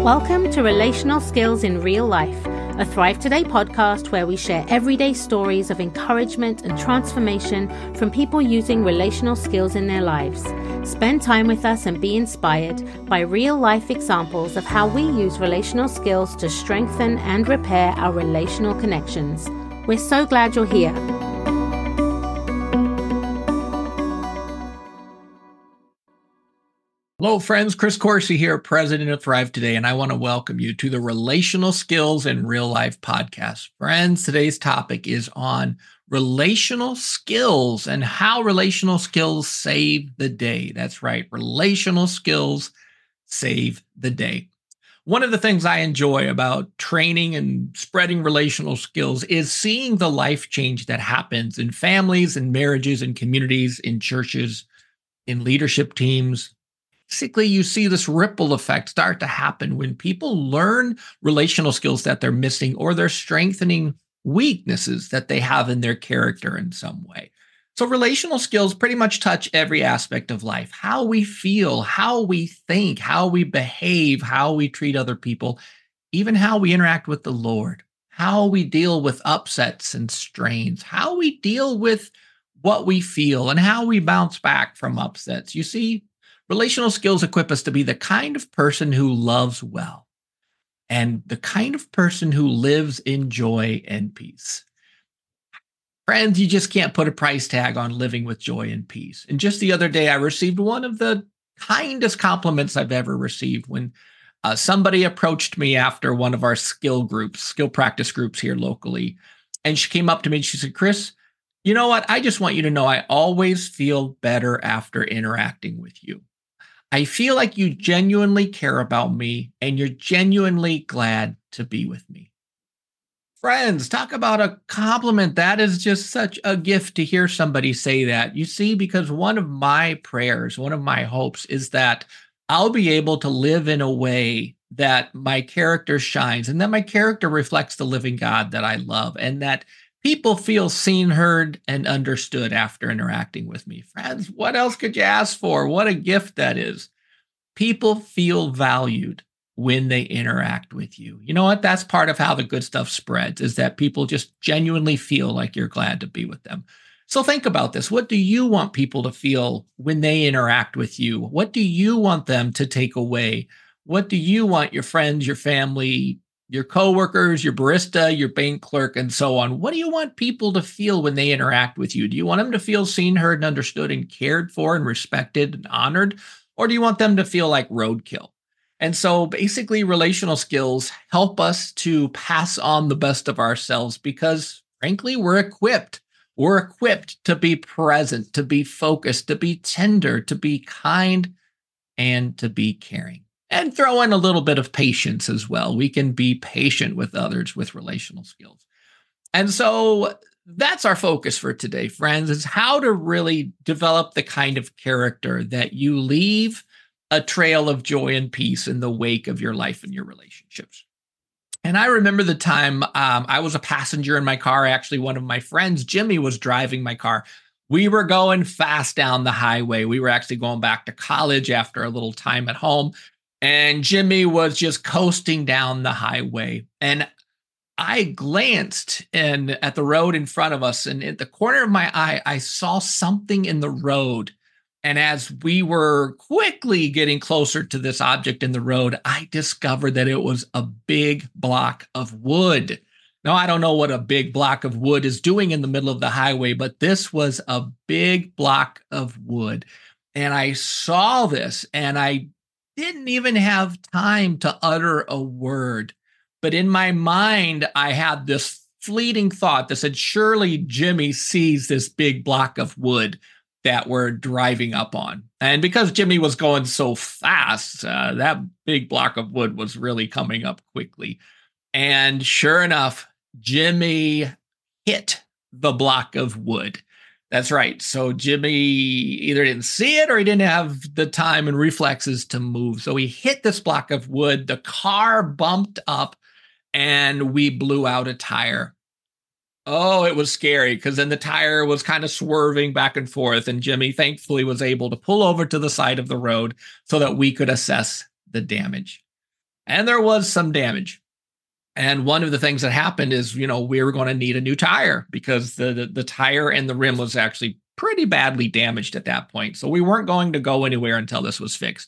Welcome to Relational Skills in Real Life, a Thrive Today podcast where we share everyday stories of encouragement and transformation from people using relational skills in their lives. Spend time with us and be inspired by real-life examples of how we use relational skills to strengthen and repair our relational connections. We're so glad you're here. Hello, friends. Chris Coursey here, president of Thrive Today, and I want to welcome you to the Relational Skills in Real Life podcast. Friends, today's topic is on relational skills and how relational skills save the day. That's right. Relational skills save the day. One of the things I enjoy about training and spreading relational skills is seeing the life change that happens in families and marriages and communities, in churches, in leadership teams. Basically, you see this ripple effect start to happen when people learn relational skills that they're missing, or they're strengthening weaknesses that they have in their character in some way. So relational skills pretty much touch every aspect of life: how we feel, how we think, how we behave, how we treat other people, even how we interact with the Lord, how we deal with upsets and strains, how we deal with what we feel, and how we bounce back from upsets. You see, relational skills equip us to be the kind of person who loves well and the kind of person who lives in joy and peace. Friends, you just can't put a price tag on living with joy and peace. And just the other day, I received one of the kindest compliments I've ever received when somebody approached me after one of our skill practice groups here locally. And she came up to me and she said, "Chris, you know what? I just want you to know I always feel better after interacting with you. I feel like you genuinely care about me and you're genuinely glad to be with me." Friends, talk about a compliment. That is just such a gift to hear somebody say that. You see, because one of my prayers, one of my hopes is that I'll be able to live in a way that my character shines and that my character reflects the living God that I love, and that people feel seen, heard, and understood after interacting with me. Friends, what else could you ask for? What a gift that is. People feel valued when they interact with you. You know what? That's part of how the good stuff spreads, is that people just genuinely feel like you're glad to be with them. So think about this. What do you want people to feel when they interact with you? What do you want them to take away? What do you want your friends, your family, your coworkers, your barista, your bank clerk, and so on? What do you want people to feel when they interact with you? Do you want them to feel seen, heard, and understood, and cared for, and respected, and honored? Or do you want them to feel like roadkill? And so basically, relational skills help us to pass on the best of ourselves because, frankly, we're equipped. We're equipped to be present, to be focused, to be tender, to be kind, and to be caring. And throw in a little bit of patience as well. We can be patient with others with relational skills. And so that's our focus for today, friends, is how to really develop the kind of character that you leave a trail of joy and peace in the wake of your life and your relationships. And I remember the time I was a passenger in my car. Actually, one of my friends, Jimmy, was driving my car. We were going fast down the highway. We were actually going back to college after a little time at home. And Jimmy was just coasting down the highway. And I glanced at the road in front of us, and at the corner of my eye, I saw something in the road. And as we were quickly getting closer to this object in the road, I discovered that it was a big block of wood. Now, I don't know what a big block of wood is doing in the middle of the highway, but this was a big block of wood. And I saw this, and I didn't even have time to utter a word. But in my mind, I had this fleeting thought that said, surely Jimmy sees this big block of wood that we're driving up on. And because Jimmy was going so fast, that big block of wood was really coming up quickly. And sure enough, Jimmy hit the block of wood. That's right. So Jimmy either didn't see it or he didn't have the time and reflexes to move. So he hit this block of wood. The car bumped up and we blew out a tire. Oh, it was scary because then the tire was kind of swerving back and forth. And Jimmy thankfully was able to pull over to the side of the road so that we could assess the damage. and there was some damage. And one of the things that happened is, we were going to need a new tire because the tire and the rim was actually pretty badly damaged at that point. So we weren't going to go anywhere until this was fixed.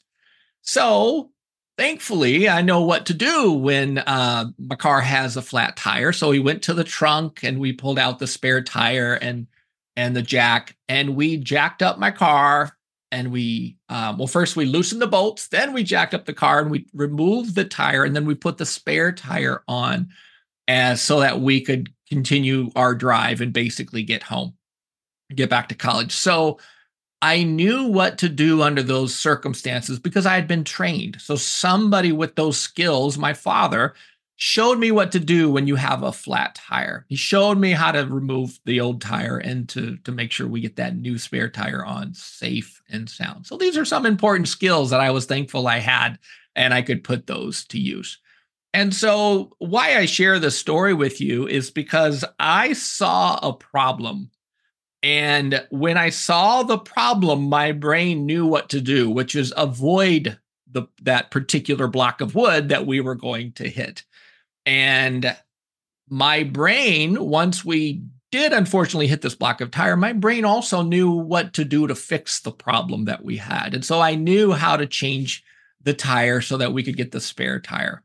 So thankfully, I know what to do when my car has a flat tire. So we went to the trunk and we pulled out the spare tire and the jack, and we jacked up my car. And we, first we loosened the bolts, then we jacked up the car and we removed the tire, and then we put the spare tire on so that we could continue our drive and basically get home, get back to college. So I knew what to do under those circumstances because I had been trained. So somebody with those skills, my father, showed me what to do when you have a flat tire. He showed me how to remove the old tire and to make sure we get that new spare tire on safe and sound. So these are some important skills that I was thankful I had, and I could put those to use. And so why I share this story with you is because I saw a problem. And when I saw the problem, my brain knew what to do, which is avoid that particular block of wood that we were going to hit. And my brain, once we did unfortunately hit this block of tire, my brain also knew what to do to fix the problem that we had. And so I knew how to change the tire so that we could get the spare tire.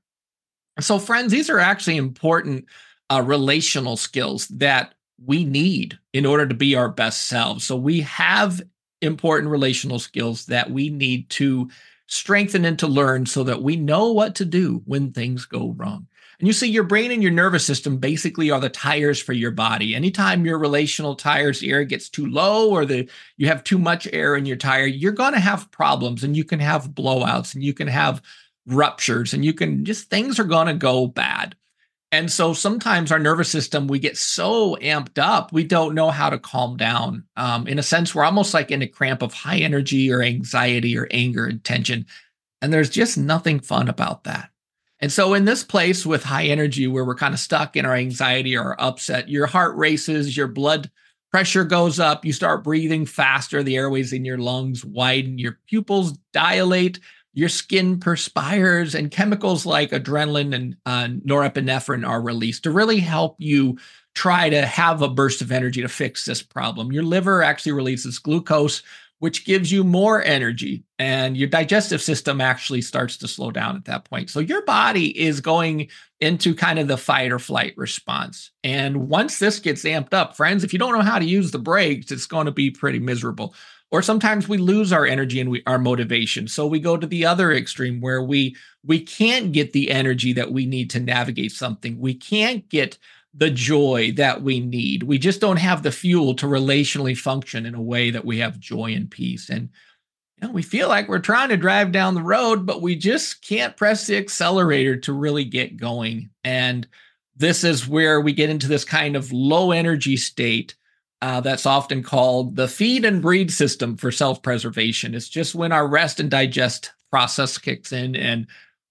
So friends, these are actually important relational skills that we need in order to be our best selves. So we have important relational skills that we need to strengthen and to learn so that we know what to do when things go wrong. And you see, your brain and your nervous system basically are the tires for your body. Anytime your relational tires air gets too low or you have too much air in your tire, you're going to have problems, and you can have blowouts, and you can have ruptures, and things are going to go bad. And so sometimes our nervous system, we get so amped up, we don't know how to calm down. In a sense, we're almost like in a cramp of high energy or anxiety or anger and tension. And there's just nothing fun about that. And so in this place with high energy, where we're kind of stuck in our anxiety or our upset, your heart races, your blood pressure goes up, you start breathing faster, the airways in your lungs widen, your pupils dilate, your skin perspires, and chemicals like adrenaline and norepinephrine are released to really help you try to have a burst of energy to fix this problem. Your liver actually releases glucose, which gives you more energy, and your digestive system actually starts to slow down at that point. So your body is going into kind of the fight or flight response. And once this gets amped up, friends, if you don't know how to use the brakes, it's going to be pretty miserable. Or sometimes we lose our energy and our motivation. So we go to the other extreme where we can't get the energy that we need to navigate something. We can't get the joy that we need. We just don't have the fuel to relationally function in a way that we have joy and peace. And we feel like we're trying to drive down the road, but we just can't press the accelerator to really get going. And this is where we get into this kind of low energy state that's often called the feed and breed system for self-preservation. It's just when our rest and digest process kicks in, and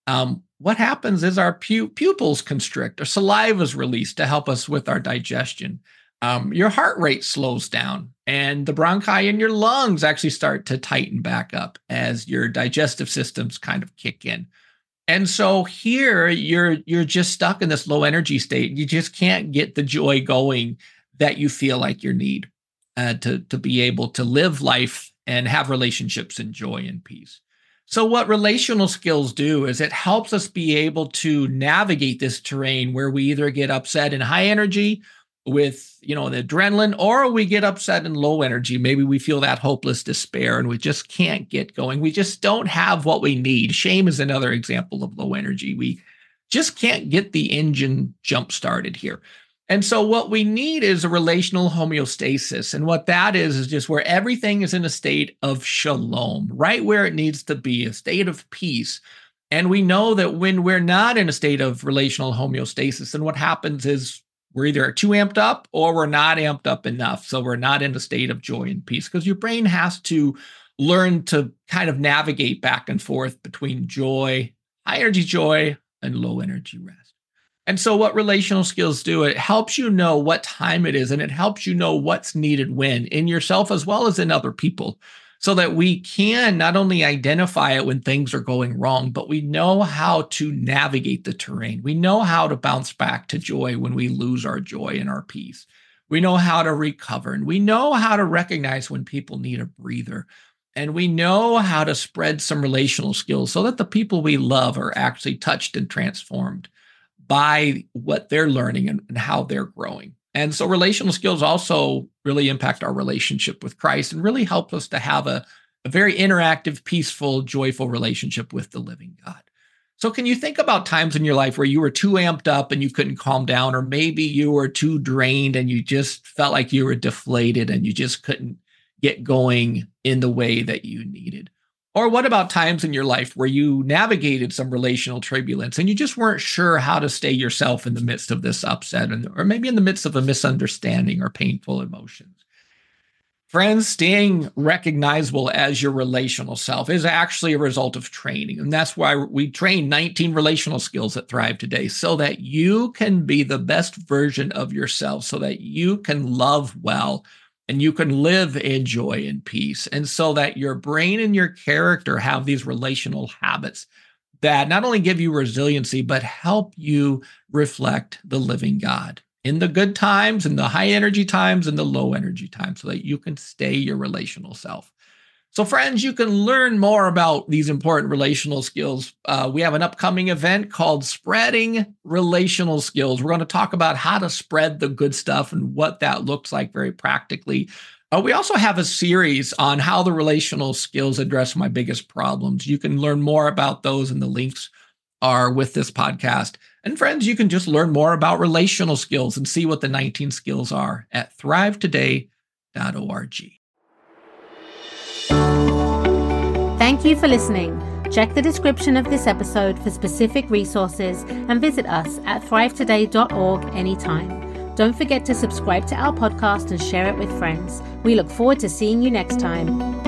what happens is our pupils constrict, or saliva is released to help us with our digestion. Your heart rate slows down, and the bronchi in your lungs actually start to tighten back up as your digestive systems kind of kick in. And so here you're just stuck in this low energy state. You just can't get the joy going that you feel like you need to be able to live life and have relationships in joy and peace. So what relational skills do is it helps us be able to navigate this terrain where we either get upset in high energy with, the adrenaline, or we get upset in low energy. Maybe we feel that hopeless despair and we just can't get going. We just don't have what we need. Shame is another example of low energy. We just can't get the engine jump started here. And so what we need is a relational homeostasis. And what that is just where everything is in a state of shalom, right where it needs to be, a state of peace. And we know that when we're not in a state of relational homeostasis, then what happens is we're either too amped up or we're not amped up enough. So we're not in a state of joy and peace, because your brain has to learn to kind of navigate back and forth between joy, high energy joy, and low energy rest. And so what relational skills do, it helps you know what time it is, and it helps you know what's needed when, in yourself as well as in other people. so that we can not only identify it when things are going wrong, but we know how to navigate the terrain. We know how to bounce back to joy when we lose our joy and our peace. We know how to recover, and we know how to recognize when people need a breather. And we know how to spread some relational skills so that the people we love are actually touched and transformed by what they're learning and how they're growing. And so relational skills also really impact our relationship with Christ and really help us to have a very interactive, peaceful, joyful relationship with the living God. So can you think about times in your life where you were too amped up and you couldn't calm down, or maybe you were too drained and you just felt like you were deflated and you just couldn't get going in the way that you needed? Or what about times in your life where you navigated some relational turbulence and you just weren't sure how to stay yourself in the midst of this upset, or maybe in the midst of a misunderstanding or painful emotions? Friends, staying recognizable as your relational self is actually a result of training. And that's why we train 19 relational skills at Thrive Today, so that you can be the best version of yourself, so that you can love well and you can live in joy and peace. And so that your brain and your character have these relational habits that not only give you resiliency, but help you reflect the living God in the good times, in the high energy times, and the low energy times, so that you can stay your relational self. So friends, you can learn more about these important relational skills. We have an upcoming event called Spreading Relational Skills. We're going to talk about how to spread the good stuff and what that looks like very practically. We also have a series on how the relational skills address my biggest problems. You can learn more about those, and the links are with this podcast. And friends, you can just learn more about relational skills and see what the 19 skills are at thrivetoday.org. Thank you for listening. Check the description of this episode for specific resources and visit us at thrivetoday.org anytime. Don't forget to subscribe to our podcast and share it with friends. We look forward to seeing you next time.